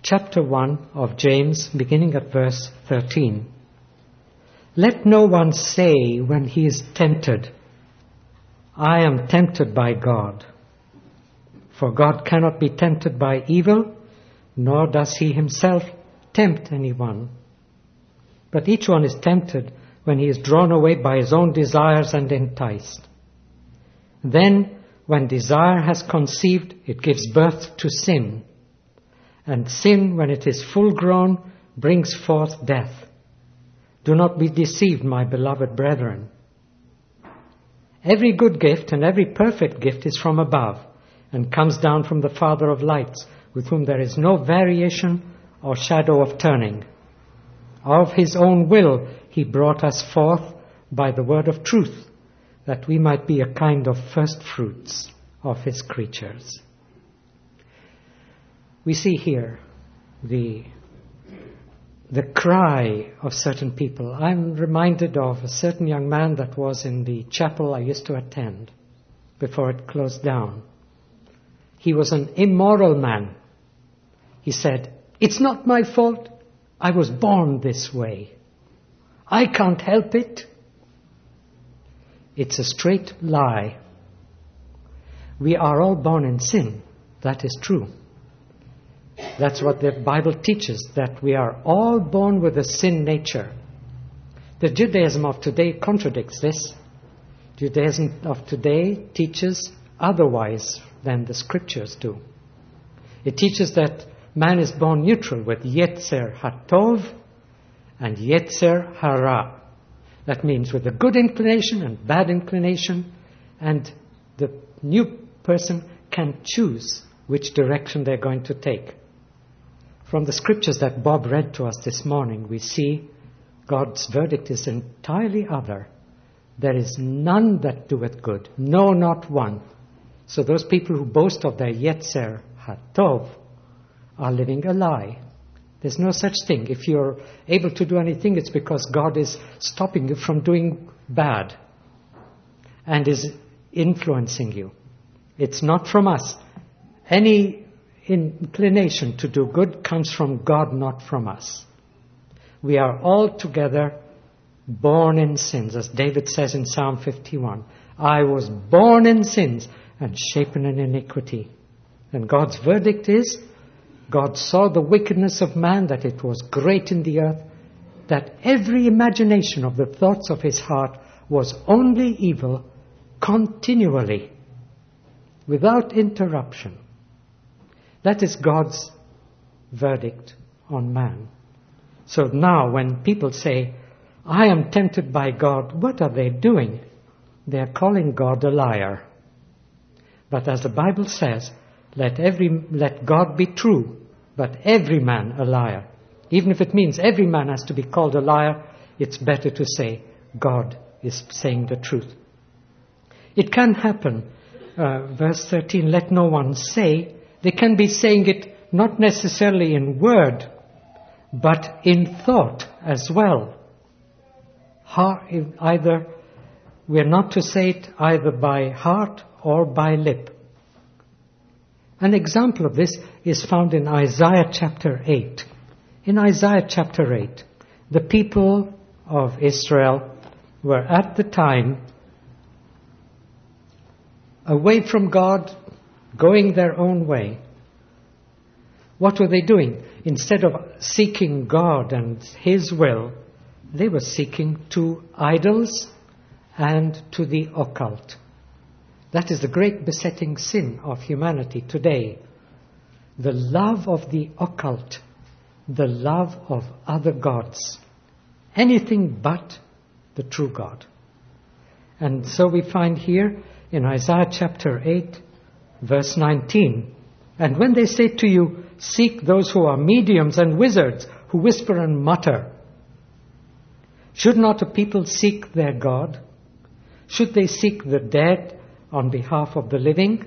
chapter 1 of James, beginning at verse 13. Let no one say when he is tempted, I am tempted by God. For God cannot be tempted by evil, nor does he himself tempt anyone. But each one is tempted when he is drawn away by his own desires and enticed. Then, when desire has conceived, it gives birth to sin. And sin, when it is full grown, brings forth death. Do not be deceived, my beloved brethren. Every good gift and every perfect gift is from above, and comes down from the Father of lights, with whom there is no variation or shadow of turning. Of his own will he brought us forth by the word of truth, that we might be a kind of first fruits of his creatures. We see here the cry of certain people. I'm reminded of a certain young man that was in the chapel I used to attend before it closed down. He was an immoral man. He said, it's not my fault. I was born this way. I can't help it. It's a straight lie. We are all born in sin. That is true. That's what the Bible teaches, that we are all born with a sin nature. The Judaism of today contradicts this. Judaism of today teaches otherwise than the scriptures do. It teaches that man is born neutral with Yetzer HaTov and Yetzer Hara. That means with a good inclination and bad inclination, and the new person can choose which direction they're going to take. From the scriptures that Bob read to us this morning, we see God's verdict is entirely other. There is none that doeth good, no, not one. So those people who boast of their Yetzer HaTov are living a lie. There's no such thing. If you're able to do anything, it's because God is stopping you from doing bad and is influencing you. It's not from us. Any inclination to do good comes from God, not from us. We are all together born in sins, as David says in Psalm 51. I was born in sins and shapen in iniquity. And God's verdict is, God saw the wickedness of man, that it was great in the earth, that every imagination of the thoughts of his heart was only evil continually, without interruption. That is God's verdict on man. So now when people say, I am tempted by God, what are they doing? They are calling God a liar. But as the Bible says, let God be true, but every man a liar. Even if it means every man has to be called a liar, it's better to say God is saying the truth. It can happen. Verse 13, let no one say. They can be saying it not necessarily in word, but in thought as well. Either we are not to say it either by heart or by lip. An example of this is found in Isaiah chapter 8. In Isaiah chapter 8, the people of Israel were at the time away from God, going their own way. What were they doing? Instead of seeking God and His will, they were seeking to idols and to the occult. That is the great besetting sin of humanity today. The love of the occult, the love of other gods. Anything but the true God. And so we find here in Isaiah chapter 8, verse 19, and when they say to you, seek those who are mediums and wizards, who whisper and mutter, should not a people seek their God? Should they seek the dead on behalf of the living?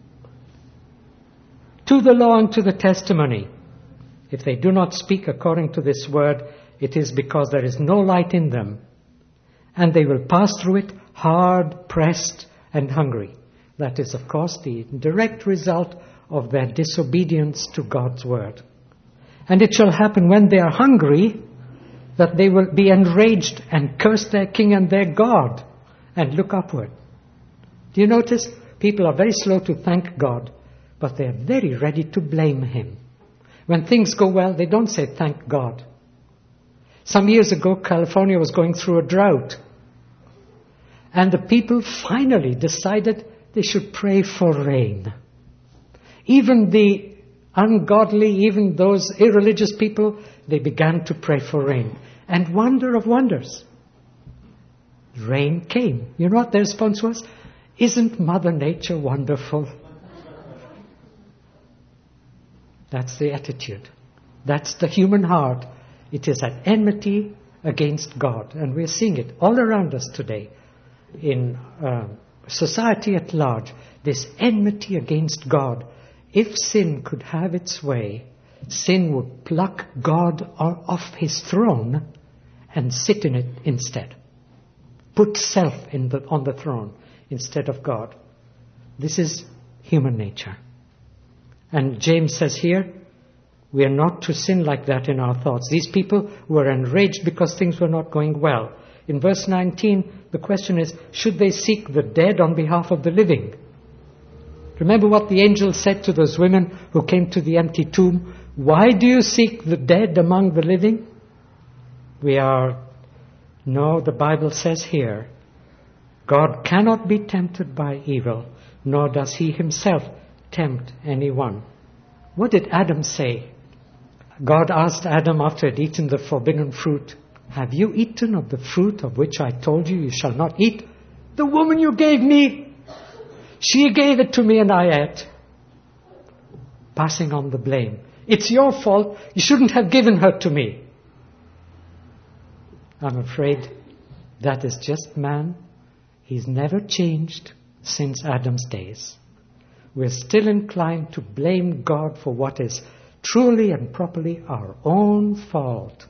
To the law and to the testimony. If they do not speak according to this word, it is because there is no light in them, and they will pass through it hard, pressed, and hungry. That is, of course, the direct result of their disobedience to God's word. And it shall happen when they are hungry that they will be enraged and curse their king and their God and look upward. Do you notice? People are very slow to thank God, but they are very ready to blame Him. When things go well, they don't say thank God. Some years ago, California was going through a drought. And the people finally decided they should pray for rain. Even the ungodly, even those irreligious people, they began to pray for rain. And wonder of wonders, rain came. You know what their response was? Isn't Mother Nature wonderful? That's the attitude. That's the human heart. It is at enmity against God. And we're seeing it all around us today. In society at large, this enmity against God. If sin could have its way, sin would pluck God off His throne and sit in it instead. Put self on the throne instead of God. This is human nature. And James says here, we are not to sin like that in our thoughts. These people were enraged because things were not going well. In verse 19, the question is, should they seek the dead on behalf of the living? Remember what the angel said to those women who came to the empty tomb? Why do you seek the dead among the living? No, the Bible says here, God cannot be tempted by evil, nor does He Himself tempt anyone. What did Adam say? God asked Adam after he had eaten the forbidden fruit, have you eaten of the fruit of which I told you shall not eat? The woman you gave me, she gave it to me and I ate. Passing on the blame. It's your fault. You shouldn't have given her to me. I'm afraid that is just man. He's never changed since Adam's days. We're still inclined to blame God for what is truly and properly our own fault.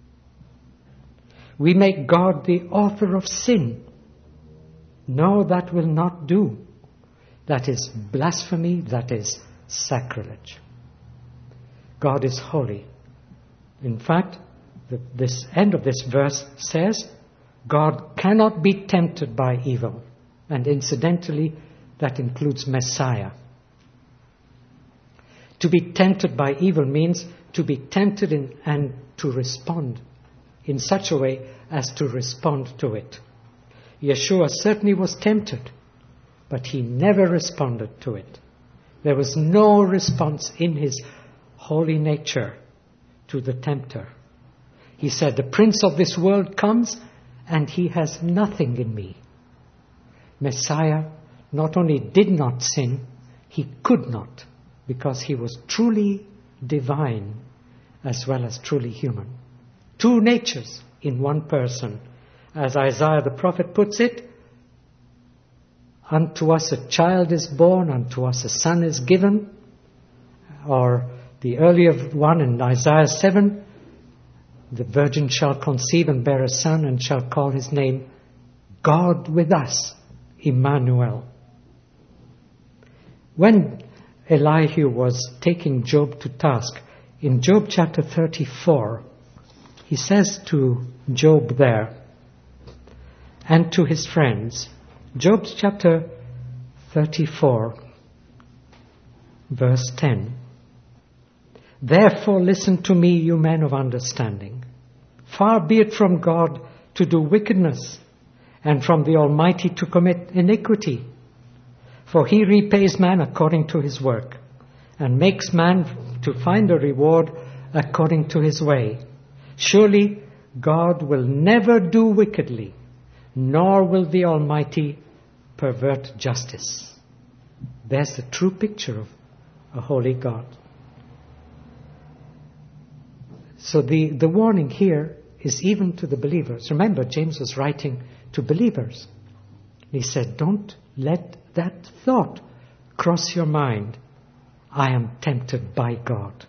We make God the author of sin. No, that will not do. That is blasphemy, that is sacrilege. God is holy. In fact, this end of this verse says, God cannot be tempted by evil. And incidentally, that includes Messiah. To be tempted by evil means to be tempted and to respond in such a way as to respond to it. Yeshua certainly was tempted, but He never responded to it. There was no response in His holy nature to the tempter. He said, the prince of this world comes and he has nothing in me. Messiah not only did not sin, He could not, because He was truly divine as well as truly human. Two natures in one person. As Isaiah the prophet puts it, unto us a child is born, unto us a son is given. Or the earlier one in Isaiah 7, the virgin shall conceive and bear a son and shall call his name God with us, Emmanuel. When Elihu was taking Job to task, in Job chapter 34, he says to Job there and to his friends, Job chapter 34, verse 10, therefore listen to me, you men of understanding. Far be it from God to do wickedness, and from the Almighty to commit iniquity. For He repays man according to his work, and makes man to find a reward according to his way. Surely God will never do wickedly, nor will the Almighty pervert justice. There's the true picture of a holy God. So the warning here is even to the believers. Remember, James was writing to believers. He said, don't let that thought cross your mind. I am tempted by God.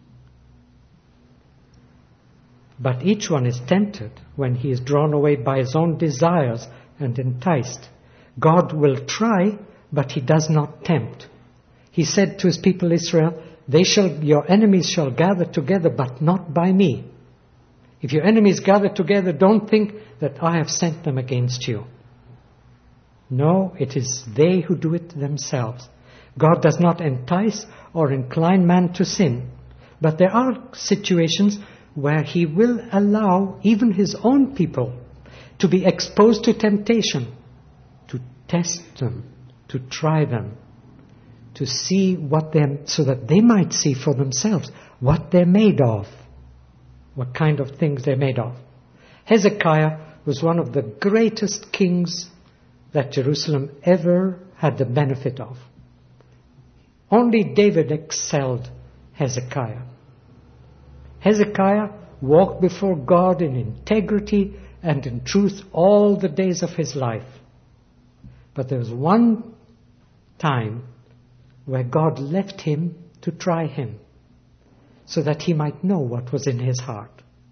But each one is tempted when he is drawn away by his own desires and enticed. God will try, but He does not tempt. He said to His people Israel, Your enemies shall gather together, but not by me. If your enemies gather together, don't think that I have sent them against you. No, it is they who do it themselves. God does not entice or incline man to sin. But there are situations where He will allow even His own people to be exposed to temptation, to test them, to try them, to see so that they might see for themselves what they're made of, what kind of things they're made of. Hezekiah was one of the greatest kings that Jerusalem ever had the benefit of. Only David excelled Hezekiah. Hezekiah walked before God in integrity and in truth all the days of his life. But there was one time where God left him to try him, so that he might know what was in his heart.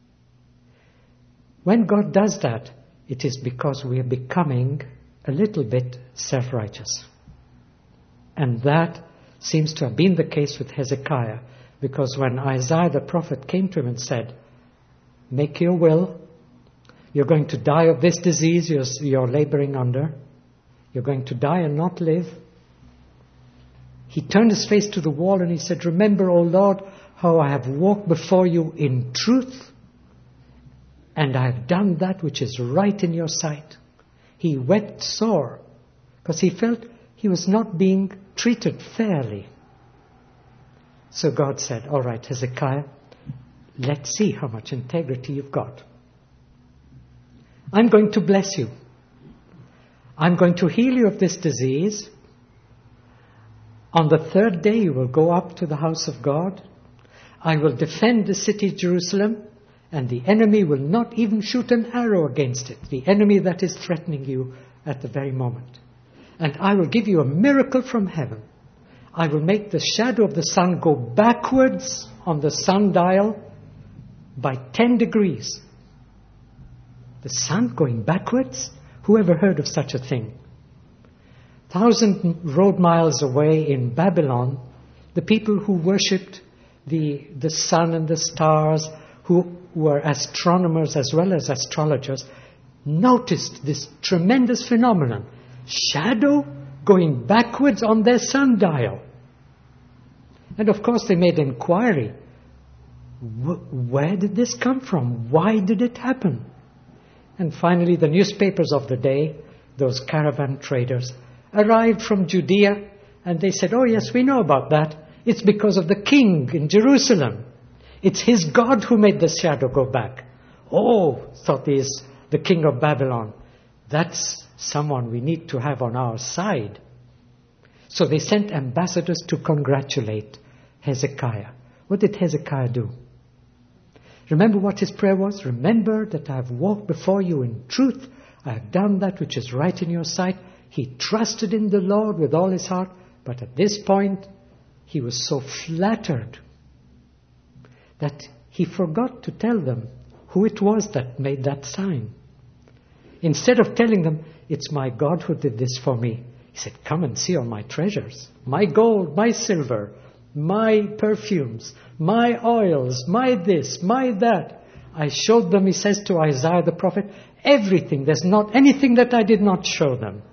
When God does that, it is because we are becoming a little bit self-righteous. And that seems to have been the case with Hezekiah, because when Isaiah the prophet came to him and said, "Make your will, you're going to die of this disease you're laboring under, you're going to die and not live," he turned his face to the wall and he said, "Remember, O Lord, how I have walked before you in truth, and I have done that which is right in your sight." He wept sore because he felt he was not being treated fairly. So God said, "All right, Hezekiah, let's see how much integrity you've got. I'm going to bless you. I'm going to heal you of this disease. On the third day you will go up to the house of God. I will defend the city Jerusalem, and the enemy will not even shoot an arrow against it, the enemy that is threatening you at the very moment. And I will give you a miracle from heaven. I will make the shadow of the sun go backwards on the sundial by 10 degrees. The sun going backwards? Who ever heard of such a thing? 1,000 road miles away in Babylon, the people who worshipped the sun and the stars, who were astronomers as well as astrologers, noticed this tremendous phenomenon. Shadow going backwards on their sundial. And of course they made inquiry. Where did this come from? Why did it happen? And finally the newspapers of the day, those caravan traders, arrived from Judea, and they said, "Oh yes, we know about that. It's because of the king in Jerusalem. It's his God who made the shadow go back." "Oh," thought the king of Babylon, "that's someone we need to have on our side." So they sent ambassadors to congratulate Hezekiah. What did Hezekiah do? Remember what his prayer was? "Remember that I have walked before you in truth. I have done that which is right in your sight." He trusted in the Lord with all his heart, but at this point he was so flattered that he forgot to tell them who it was that made that sign. Instead of telling them, "It's my God who did this for me," he said, "Come and see all my treasures, my gold, my silver, my perfumes, my oils, my this, my that. I showed them," he says to Isaiah the prophet, "everything. There's not anything that I did not show them."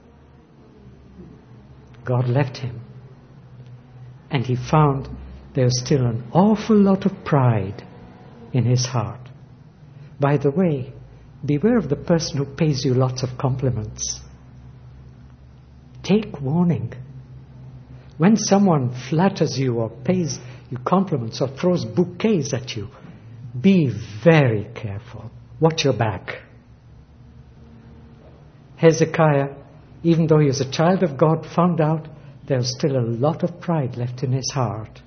God left him. And he found there's still an awful lot of pride in his heart. By the way, beware of the person who pays you lots of compliments. Take warning. When someone flatters you or pays you compliments or throws bouquets at you, be very careful. Watch your back. Hezekiah, even though he was a child of God, found out there was still a lot of pride left in his heart.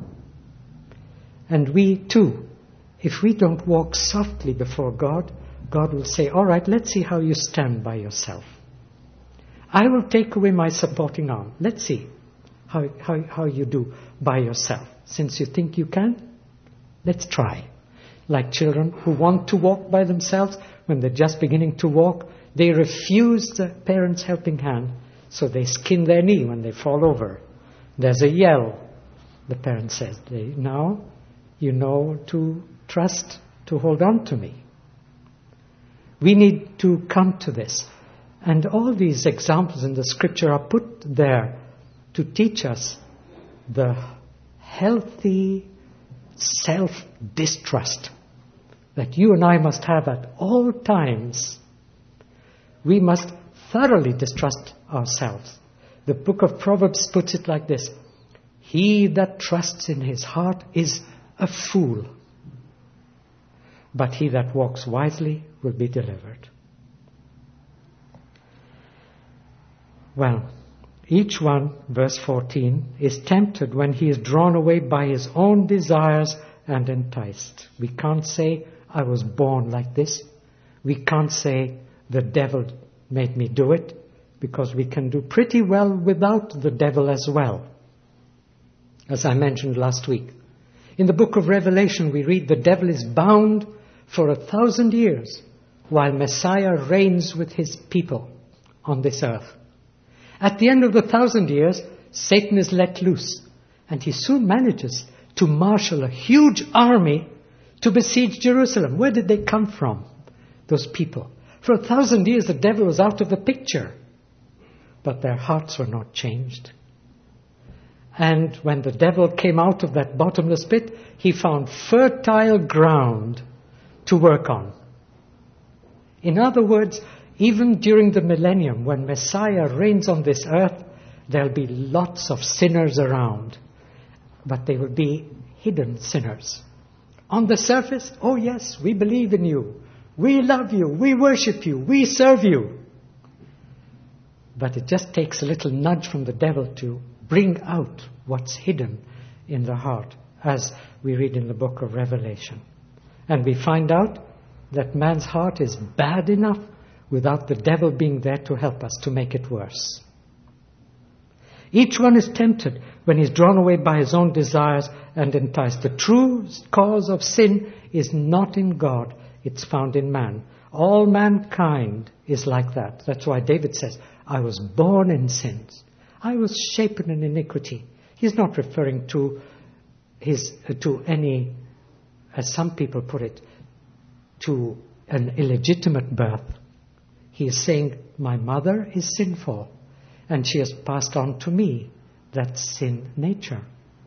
And we too, if we don't walk softly before God, God will say, "All right, let's see how you stand by yourself. I will take away my supporting arm. Let's see how you do by yourself. Since you think you can, let's try." Like children who want to walk by themselves, when they're just beginning to walk, they refuse the parents' helping hand, so they skin their knee when they fall over. There's a yell. the parent says. Now you know to trust, to hold on to me. We need to come to this. And all these examples in the scripture are put there to teach us the healthy self-distrust that you and I must have at all times. We must thoroughly distrust ourselves. The book of Proverbs puts it like this: he that trusts in his heart is a fool, but he that walks wisely will be delivered. Well, each one, verse 14, is tempted when he is drawn away by his own desires and enticed. We can't say, I was born like this. We can't say, the devil made me do it, because we can do pretty well without the devil as well. As I mentioned last week, in the book of Revelation we read the devil is bound for 1,000 years while Messiah reigns with his people on this earth. At the end of the 1,000 years, Satan is let loose, and he soon manages to marshal a huge army to besiege Jerusalem. Where did they come from, those people? For 1,000 years the devil was out of the picture, but their hearts were not changed. And when the devil came out of that bottomless pit, he found fertile ground to work on. In other words, even during the millennium, when Messiah reigns on this earth, there'll be lots of sinners around, but they will be hidden sinners. On the surface, oh yes, we believe in you, we love you, we worship you, we serve you. But it just takes a little nudge from the devil to bring out what's hidden in the heart, as we read in the book of Revelation. And we find out that man's heart is bad enough without the devil being there to help us to make it worse. Each one is tempted when he's drawn away by his own desires and enticed. The true cause of sin is not in God, it's found in man. All mankind is like that. That's why David says, I was born in sins. I was shapen in iniquity. He's not referring to any, as some people put it, to an illegitimate birth. He is saying, my mother is sinful, and she has passed on to me that sin nature.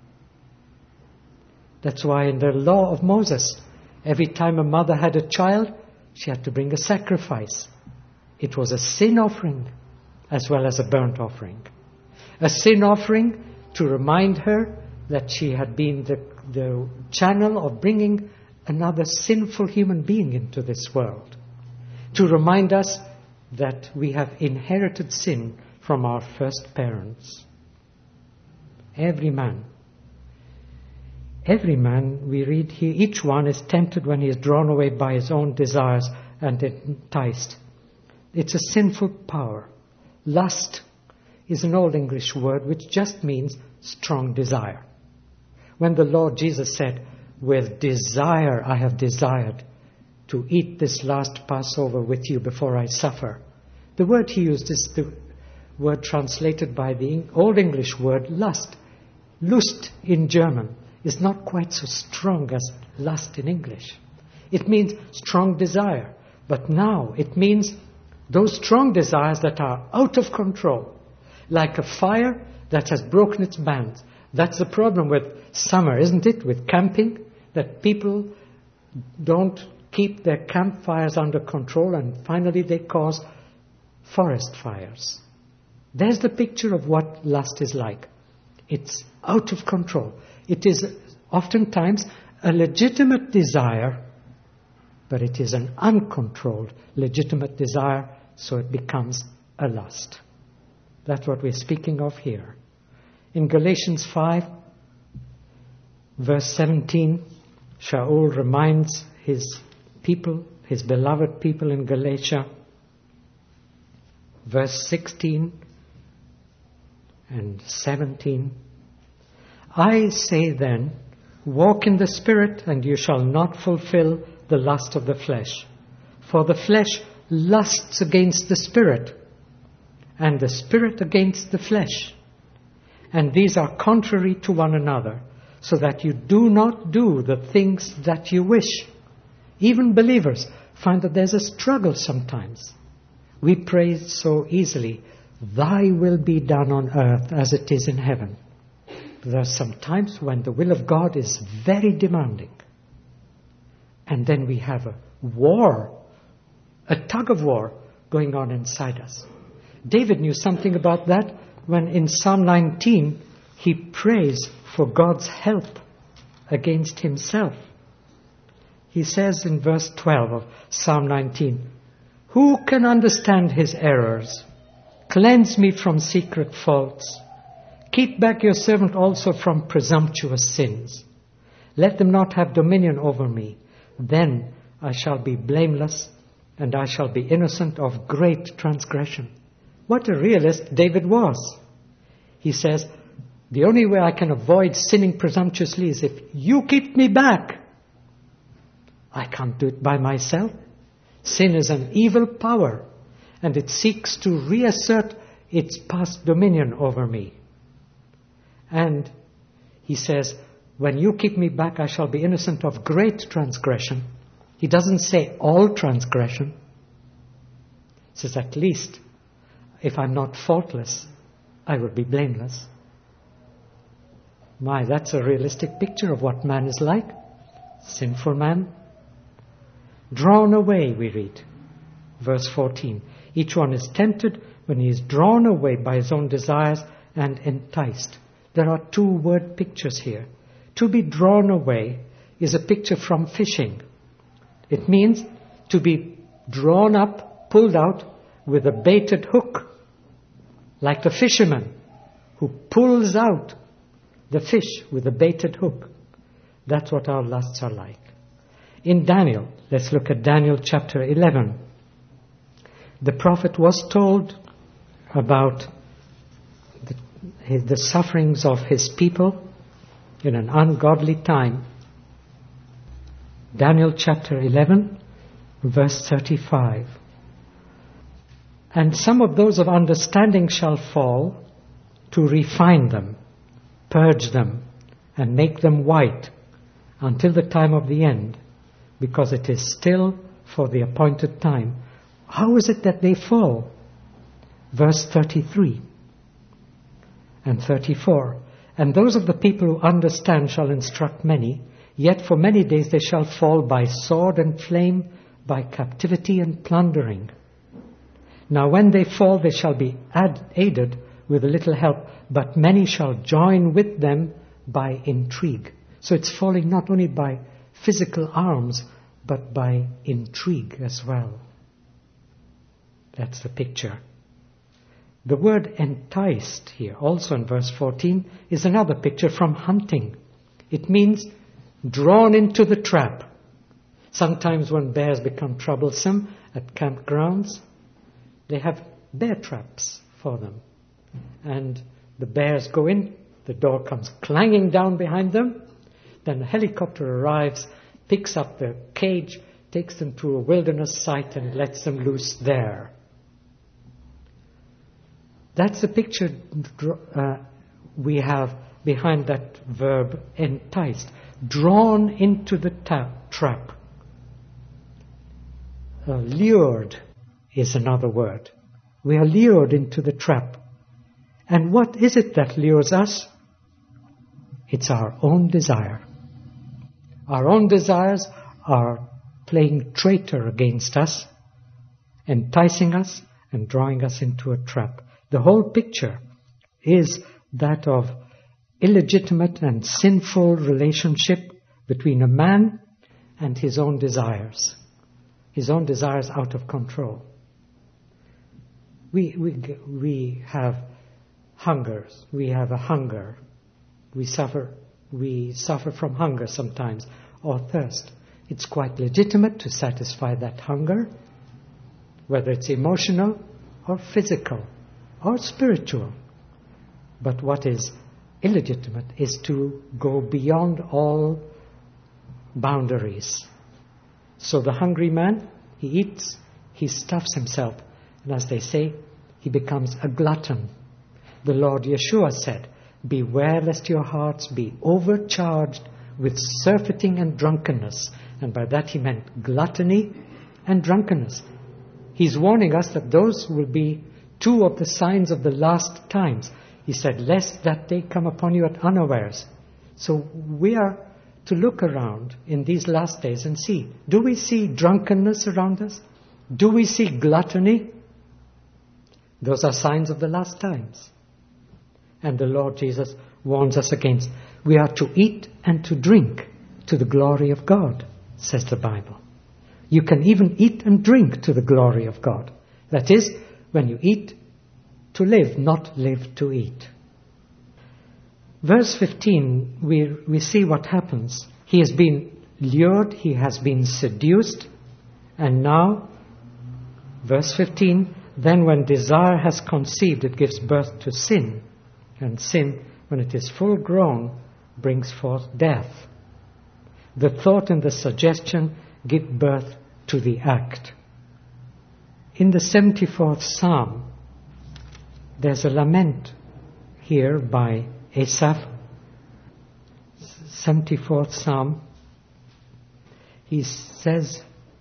That's why in the law of Moses, every time a mother had a child, she had to bring a sacrifice. It was a sin offering as well as a burnt offering. A sin offering to remind her that she had been the channel of bringing another sinful human being into this world. To remind us that we have inherited sin from our first parents. Every man, we read here, each one is tempted when he is drawn away by his own desires and enticed. It's a sinful power. Lust is an Old English word which just means strong desire. When the Lord Jesus said, with desire I have desired to eat this last Passover with you before I suffer, the word he used is the word translated by the Old English word lust. Lust in German is not quite so strong as lust in English. It means strong desire, but now it means those strong desires that are out of control, like a fire that has broken its bands. That's the problem with summer, isn't it? With camping, that people don't keep their campfires under control, and finally they cause forest fires. There's the picture of what lust is like. It's out of control. It is oftentimes a legitimate desire, but it is an uncontrolled legitimate desire, so it becomes a lust. That's what we're speaking of here. In Galatians 5, verse 17, Shaul reminds his people, his beloved people in Galatia, verse 16 and 17, I say then, walk in the Spirit, and you shall not fulfill the lust of the flesh. For the flesh lusts against the Spirit, and the Spirit against the flesh. And these are contrary to one another, so that you do not do the things that you wish. Even believers find that there's a struggle sometimes. We pray so easily, "Thy will be done on earth as it is in heaven." There are some times when the will of God is very demanding. And then we have a war, a tug of war going on inside us. David knew something about that when in Psalm 19 he prays for God's help against himself. He says in verse 12 of Psalm 19, "Who can understand his errors? Cleanse me from secret faults. Keep back your servant also from presumptuous sins. Let them not have dominion over me. Then I shall be blameless, and I shall be innocent of great transgression." What a realist David was. He says, the only way I can avoid sinning presumptuously is if you keep me back. I can't do it by myself. Sin is an evil power, and it seeks to reassert its past dominion over me. And he says, when you keep me back, I shall be innocent of great transgression. He doesn't say all transgression. He says, at least, if I'm not faultless, I will be blameless. My, that's a realistic picture of what man is like. Sinful man. Drawn away, we read. Verse 14. Each one is tempted when he is drawn away by his own desires and enticed. There are two word pictures here. To be drawn away is a picture from fishing. It means to be drawn up, pulled out with a baited hook, like the fisherman who pulls out the fish with a baited hook. That's what our lusts are like. In Daniel, let's look at Daniel chapter 11. The prophet was told about the sufferings of his people in an ungodly time. Daniel chapter 11, verse 35. "And some of those of understanding shall fall to refine them, purge them, and make them white until the time of the end, because it is still for the appointed time." How is it that they fall? Verse 33 and 34. "And those of the people who understand shall instruct many, yet for many days they shall fall by sword and flame, by captivity and plundering. Now when they fall, they shall be aided with a little help, but many shall join with them by intrigue." So it's falling not only by physical arms, but by intrigue as well. That's the picture. The word enticed here, also in verse 14, is another picture from hunting. It means drawn into the trap. Sometimes when bears become troublesome at campgrounds, they have bear traps for them. And the bears go in, the door comes clanging down behind them, then a helicopter arrives, picks up the cage, takes them to a wilderness site and lets them loose there. That's the picture we have behind that verb enticed. Drawn into the trap. Lured is another word. We are lured into the trap. And what is it that lures us? It's our own desire. Our own desires are playing traitor against us, enticing us and drawing us into a trap. The whole picture is that of illegitimate and sinful relationship between a man and his own desires. His own desires out of control. We have hungers. We have a hunger. We suffer from hunger sometimes, or thirst. It's quite legitimate to satisfy that hunger, whether it's emotional or physical or spiritual. But what is illegitimate is to go beyond all boundaries. So the hungry man, he eats, he stuffs himself, and as they say, he becomes a glutton. The Lord Yeshua said beware lest your hearts be overcharged with surfeiting and drunkenness. And by that he meant gluttony and drunkenness. He's warning us that those will be two of the signs of the last times. He said, lest that day come upon you at unawares. So we are to look around in these last days and see, do we see drunkenness around us? Do we see gluttony? Those are signs of the last times. And the Lord Jesus warns us against. We are to eat and to drink to the glory of God, says the Bible. You can even eat and drink to the glory of God. That is, when you eat to live, not live to eat. Verse 15, we see what happens. He has been lured, he has been seduced, and now, verse 15, then when desire has conceived, it gives birth to sin. And sin, when it is full grown, brings forth death. The thought and the suggestion give birth to the act. In the 74th Psalm, there's a lament here by Asaph. 74th Psalm, he says,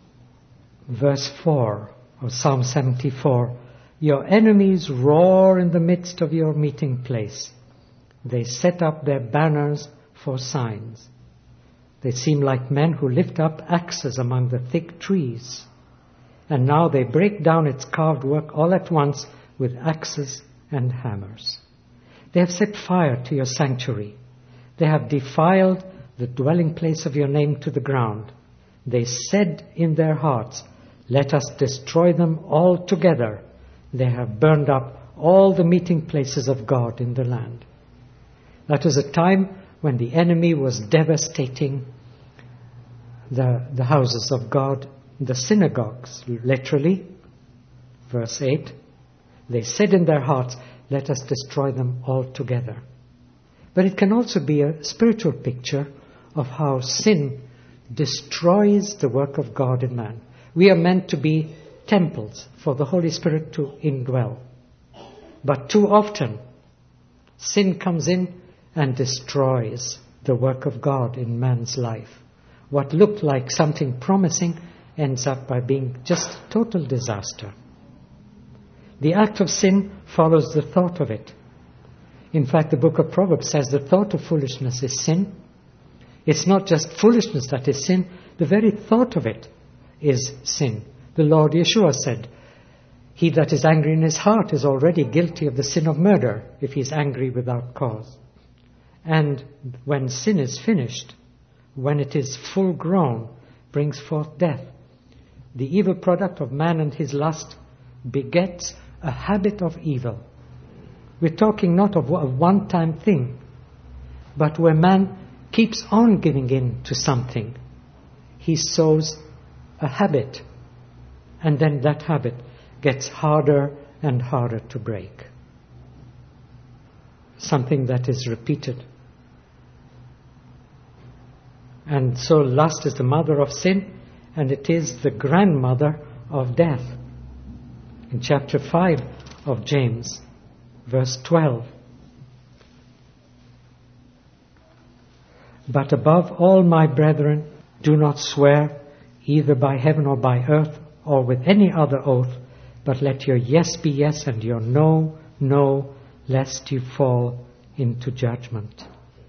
verse 4 of Psalm 74, your enemies roar in the midst of your meeting place. They set up their banners for signs. They seem like men who lift up axes among the thick trees. And now they break down its carved work all at once with axes and hammers. They have set fire to your sanctuary. They have defiled the dwelling place of your name to the ground. They said in their hearts, let us destroy them altogether. They have burned up all the meeting places of God in the land. That was a time when the enemy was devastating the houses of God, the synagogues, literally. Verse 8, they said in their hearts, let us destroy them altogether. But it can also be a spiritual picture of how sin destroys the work of God in man. We are meant to be temples for the Holy Spirit to indwell. But too often, sin comes in and destroys the work of God in man's life. What looked like something promising ends up by being just total disaster. The act of sin follows the thought of it. In fact, the book of Proverbs says the thought of foolishness is sin. It's not just foolishness that is sin, the very thought of it is sin. The Lord Yeshua said, he that is angry in his heart is already guilty of the sin of murder if he is angry without cause. And when sin is finished, when it is full grown, brings forth death. The evil product of man and his lust begets a habit of evil. We're talking not of a one-time thing, but where man keeps on giving in to something, he sows a habit, and then that habit gets harder and harder to break. Something that is repeated. And so lust is the mother of sin, and it is the grandmother of death. In chapter 5 of James, verse 12. But above all, my brethren, do not swear either by heaven or by earth or with any other oath, but let your yes be yes and your no, no, lest you fall into judgment.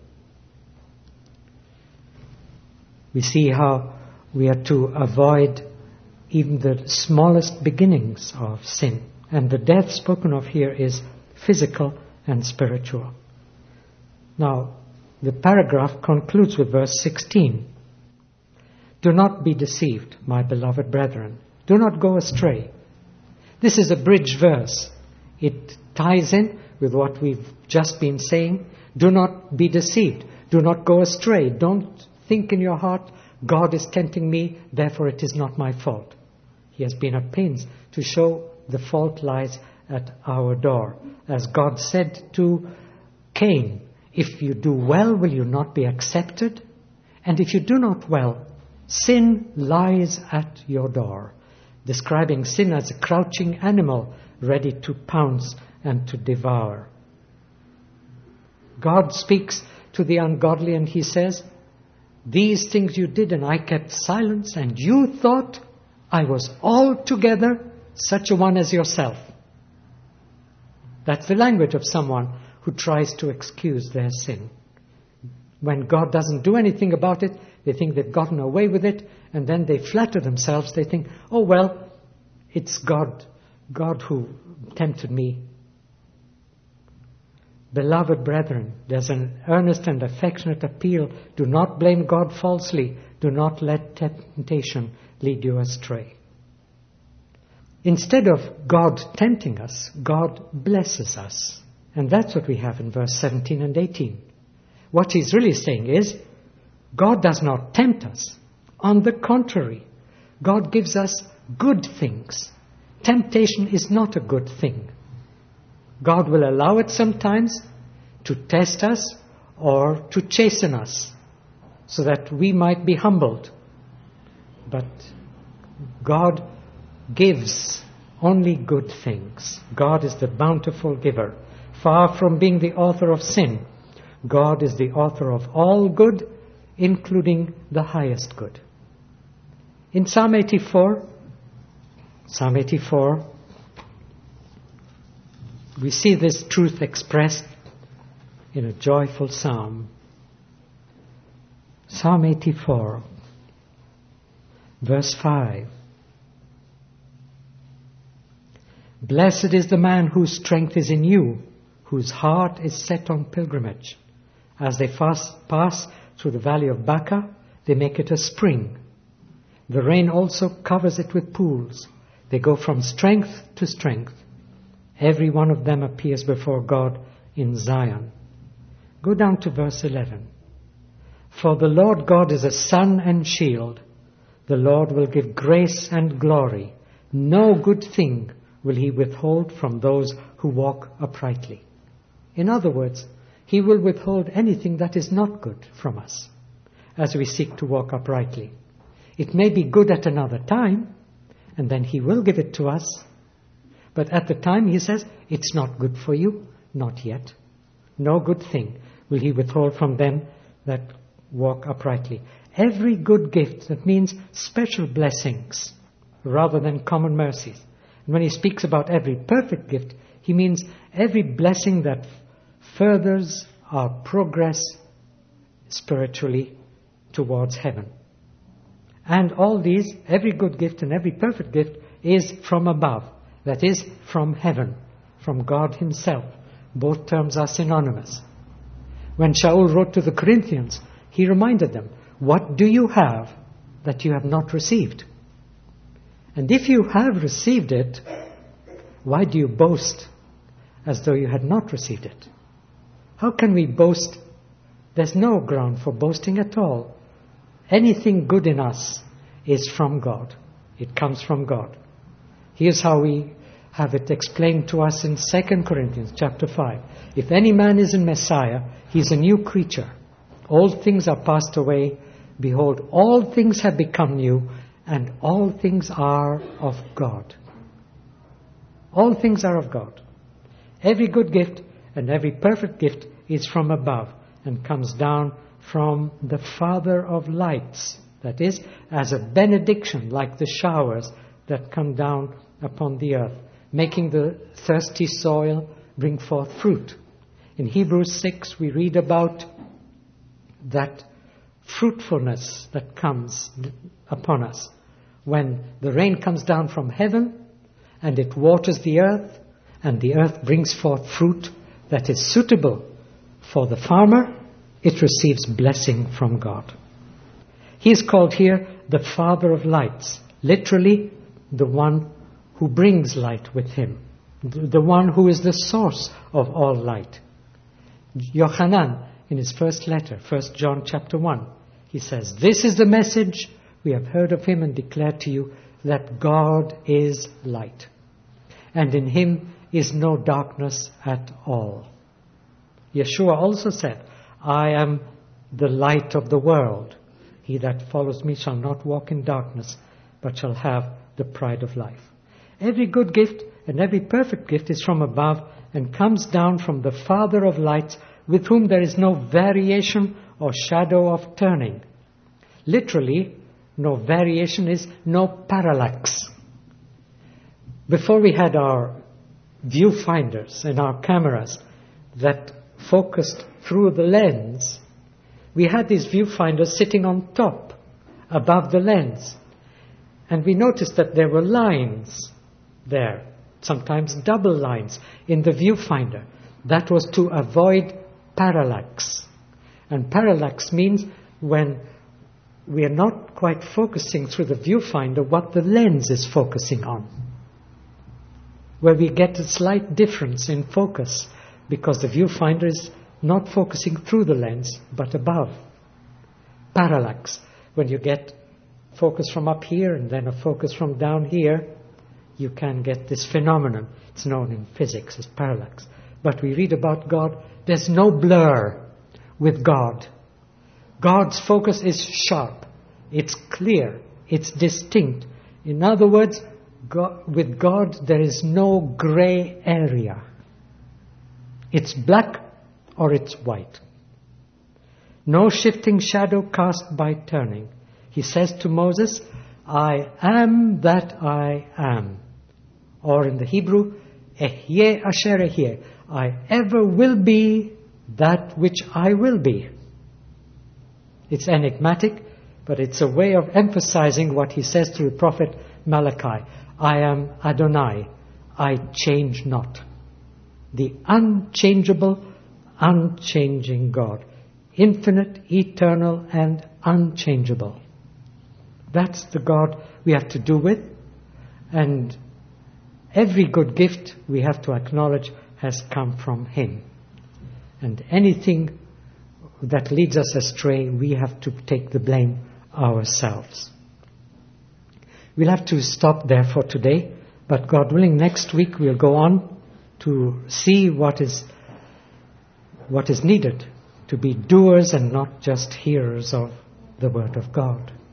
We see how we are to avoid even the smallest beginnings of sin. And the death spoken of here is physical and spiritual. Now, the paragraph concludes with verse 16. Do not be deceived, my beloved brethren. Do not go astray. This is a bridge verse. It ties in with what we've just been saying. Do not be deceived. Do not go astray. Don't think in your heart, God is tempting me, therefore it is not my fault. He has been at pains to show the fault lies at our door. As God said to Cain, if you do well, will you not be accepted? And if you do not well, sin lies at your door. Describing sin as a crouching animal ready to pounce and to devour. God speaks to the ungodly and he says, these things you did and I kept silence, and you thought I was altogether such a one as yourself. That's the language of someone who tries to excuse their sin. When God doesn't do anything about it, they think they've gotten away with it, and then they flatter themselves. They think, oh well, it's God who tempted me. Beloved brethren, there's an earnest and affectionate appeal. Do not blame God falsely. Do not let temptation lead you astray. Instead of God tempting us, God blesses us. And that's what we have in verse 17 and 18. What he's really saying is, God does not tempt us. On the contrary, God gives us good things. Temptation is not a good thing. God will allow it sometimes to test us or to chasten us so that we might be humbled. But God gives only good things. God is the bountiful giver. Far from being the author of sin, God is the author of all good, including the highest good. In Psalm 84, we see this truth expressed in a joyful psalm. Psalm 84, verse 5. Blessed is the man whose strength is in you, whose heart is set on pilgrimage. As they pass through the valley of Baca, they make it a spring. The rain also covers it with pools. They go from strength to strength. Every one of them appears before God in Zion. Go down to verse 11. For the Lord God is a sun and shield. The Lord will give grace and glory. No good thing will he withhold from those who walk uprightly. In other words, he will withhold anything that is not good from us as we seek to walk uprightly. It may be good at another time, and then he will give it to us. But at the time he says, it's not good for you, not yet. No good thing will he withhold from them that walk uprightly. Every good gift, that means special blessings rather than common mercies. And when he speaks about every perfect gift, he means every blessing that furthers our progress spiritually towards heaven. And all these, every good gift and every perfect gift, is from above. That is, from heaven, from God himself. Both terms are synonymous. When Shaul wrote to the Corinthians, he reminded them, what do you have that you have not received? And if you have received it, why do you boast as though you had not received it? How can we boast? There's no ground for boasting at all. Anything good in us is from God. It comes from God. Here's how we have it explained to us in 2 Corinthians chapter 5. If any man is in Messiah, he is a new creature. Old things are passed away. Behold, all things have become new, and all things are of God. All things are of God. Every good gift and every perfect gift is from above and comes down from the Father of lights. That is, as a benediction, like the showers that come down upon the earth, making the thirsty soil bring forth fruit. In Hebrews 6 we read about that fruitfulness that comes upon us when the rain comes down from heaven and it waters the earth, and the earth brings forth fruit that is suitable for the farmer. It receives blessing from God. He is called here the Father of lights, literally the one who brings light with him, the one who is the source of all light. Yochanan, in his first letter, 1 John chapter 1, he says, this is the message we have heard of him and declared to you, that God is light, and in him is no darkness at all. Yeshua also said, I am the light of the world. He that follows me shall not walk in darkness, but shall have the pride of life. Every good gift and every perfect gift is from above and comes down from the Father of lights, with whom there is no variation or shadow of turning. Literally, no variation is no parallax. Before we had our viewfinders and our cameras that focused through the lens, we had these viewfinders sitting on top, above the lens. And we noticed that there were lines there, sometimes double lines in the viewfinder. That was to avoid parallax. And parallax means when we are not quite focusing through the viewfinder what the lens is focusing on, where we get a slight difference in focus because the viewfinder is not focusing through the lens but above. Parallax, when you get focus from up here and then a focus from down here, you can get this phenomenon. It's known in physics as parallax. But we read about God, there's no blur with God. God's focus is sharp, it's clear, it's distinct. In other words, with God there is no grey area. It's black or it's white. No shifting shadow cast by turning. He says to Moses, I am that I am. Or in the Hebrew, Ehyeh asher ehyeh. I ever will be that which I will be. It's enigmatic, but it's a way of emphasizing what he says through the prophet Malachi. I am Adonai, I change not. The unchangeable, unchanging God. Infinite, eternal, and unchangeable. That's the God we have to do with. And every good gift we have to acknowledge has come from Him. And anything that leads us astray, we have to take the blame ourselves. We'll have to stop there for today, but God willing, next week we'll go on to see what is needed to be doers and not just hearers of the Word of God.